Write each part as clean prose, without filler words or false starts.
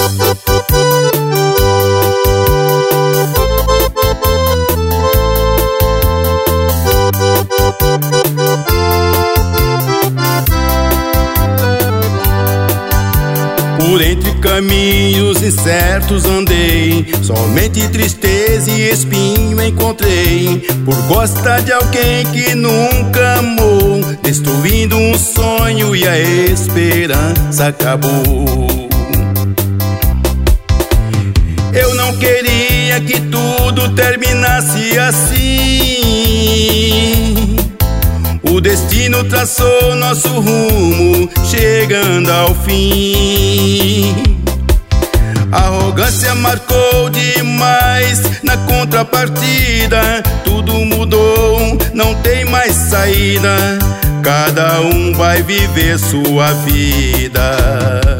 Por entre caminhos incertos andei, somente tristeza e espinho encontrei. Por gostar de alguém que nunca amou, destruindo um sonho e a esperança acabou. Eu não queria que tudo terminasse assim. O destino traçou nosso rumo, chegando ao fim. A arrogância marcou demais na contrapartida. Tudo mudou, não tem mais saída. Cada um vai viver sua vida.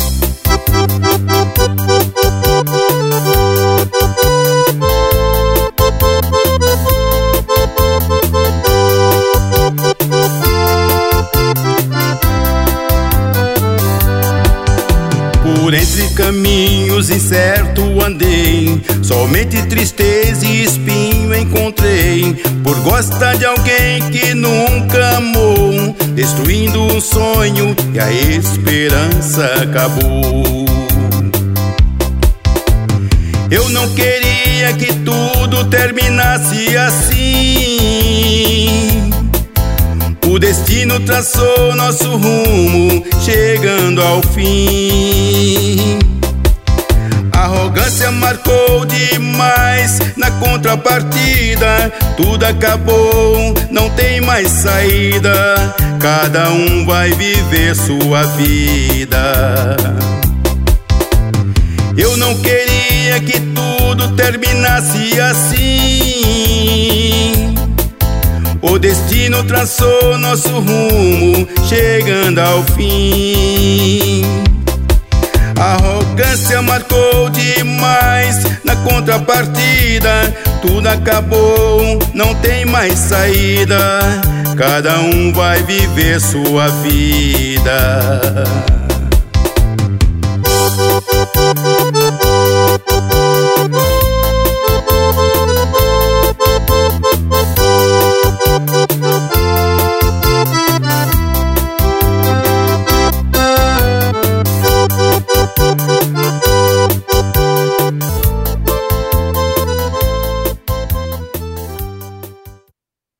Por entre caminhos incertos andei, somente tristeza e espinho encontrei. Por gostar de alguém que nunca amou, destruindo um sonho e a esperança acabou. Eu não queria que tudo terminasse assim. O destino traçou nosso rumo, chegando ao fim. A arrogância marcou demais na contrapartida. Tudo acabou, não tem mais saída. Cada um vai viver sua vida. Eu não queria que tudo terminasse assim. O destino traçou nosso rumo, chegando ao fim. A arrogância marcou demais na contrapartida. Tudo acabou, não tem mais saída. Cada um vai viver sua vida.